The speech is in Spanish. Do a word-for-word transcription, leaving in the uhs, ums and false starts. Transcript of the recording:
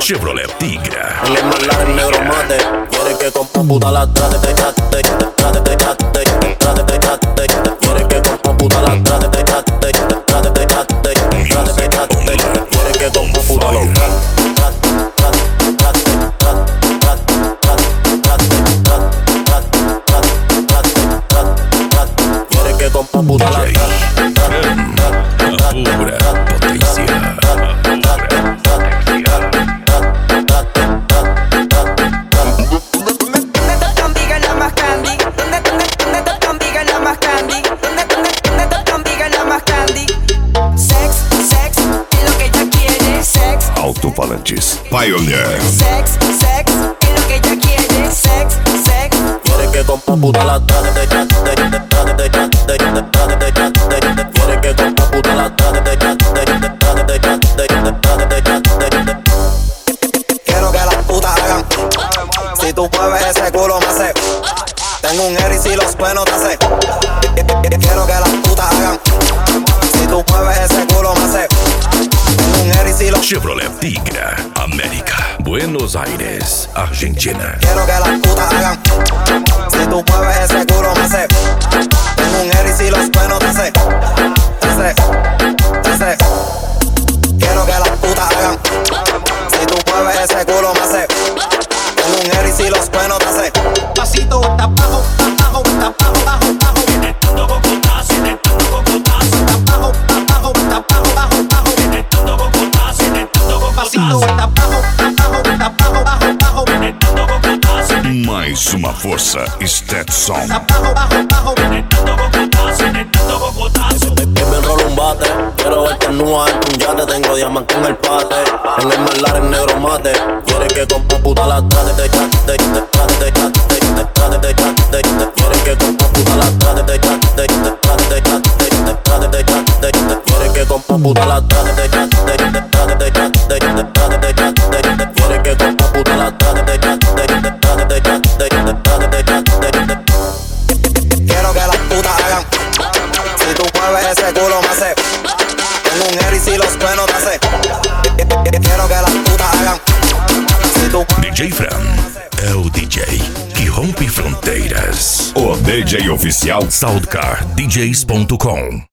Chevrolet Tigre. En el McLaren negro mate, quiere que con puta la trate, te trate, te trate, te trate, te trate, te trate, quiere que con puta la trate, te trate, te trate, te trate, te trate, te trate, quiere que con puta la quiere que con puta la pura potencia. Alto-falantes Pioneer. Sex, sex, es lo que ella quiere. Sex, sex. quiere que con puta la trate, te trate, te trate, te trate, te trate, te trate, quiere que con puta la trate, te trate, te trate, te trate, te trate, te trate. Quiero que las putas hagan. Si tú mueves ese culo me hace. Tengo un air y si los cuernos te hace. Quiero que las putas hagan. Si tú mueves ese culo me hace. Tengo un air y si los. Chevrolet Tigre, América, Buenos Aires, Argentina. Quiero que las putas hagan. Si tú mueves ese culo me hace. Tengo un air y si los cuernos te hace. Te hace, te hace. Quiero que las putas hagan. Si tú mueves ese culo me hace. Tengo un air y si los cuernos te hace. Pasito, está abajo, está abajo, está abajo, abajo, abajo. Viene tanto cocotazo, viene tanto cocotazo. Está abajo, está abajo, está abajo, abajo, abajo. Viene tanto cocotazo, viene tanto cocotazo. Pasito, está abajo, está abajo, está abajo, abajo, abajo. Viene tanto cocotazo. Mais uma força, Stetson. Está abajo, abajo, abajo. Viene tanto cocotazo, viene tanto cocotazo. Me enrolo un bate, quiero verte nua en un yate. Tengo diamante en el pate, en el McLaren negro mate. Quiere que con puta la trate, te trate, te trate, te trate, te trate, te trate, quiere que con puta la trate, te trate, te trate, te trate, te trate, te trate, quiere que con puta la trate, te trate, te trate, te trate, te trate, te trate, quiere que con puta la trate, te trate, te trate, te trate, te trate, te trate. Quiero que las putas hagan. Si tú mueves ese culo me hace. Tengo un air y si los cuernos te hace. Quiero que las putas hagan. Si tú D J Fran é o D J que rompe fronteiras. O D J oficial Soundcar D Js ponto com.